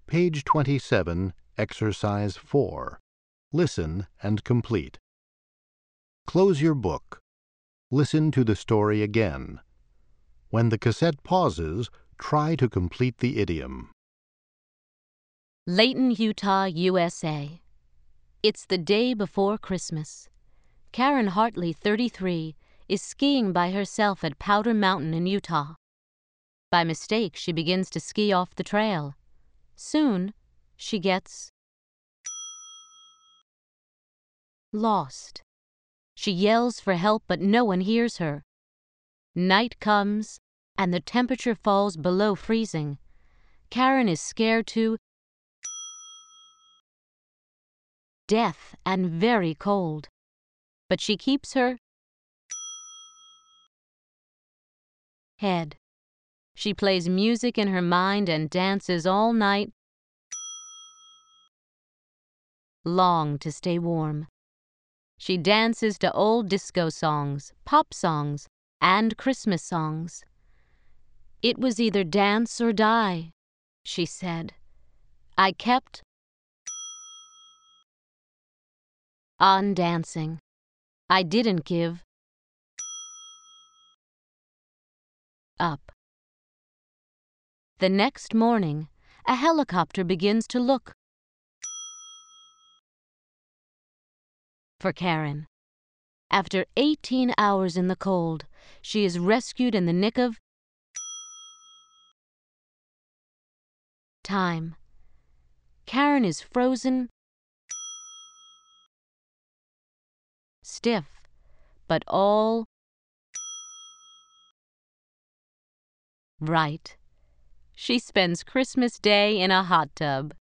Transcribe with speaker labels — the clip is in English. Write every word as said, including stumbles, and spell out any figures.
Speaker 1: Page twenty-seven, Exercise four. Listen and complete. Close your book. Listen to the story again. When the cassette pauses, try to complete the idiom.
Speaker 2: Layton, Utah, U S A. It's the day before Christmas. Karen Hartley, thirty-three, is skiing by herself at Powder Mountain in Utah. By mistake, she begins to ski off the trail. Soon, she gets lost. She yells for help, but no one hears her. Night comes, and the temperature falls below freezing. Karen is scared to death and very cold, but she keeps her head. She plays music in her mind and dances all night long to stay warm. She dances to old disco songs, pop songs, and Christmas songs. It was either dance or die, she said. I kept on dancing. I didn't give up. The next morning, a helicopter begins to look for Karen. After eighteen hours in the cold, she is rescued in the nick of time. Karen is frozen stiff, but all right. She spends Christmas Day in a hot tub.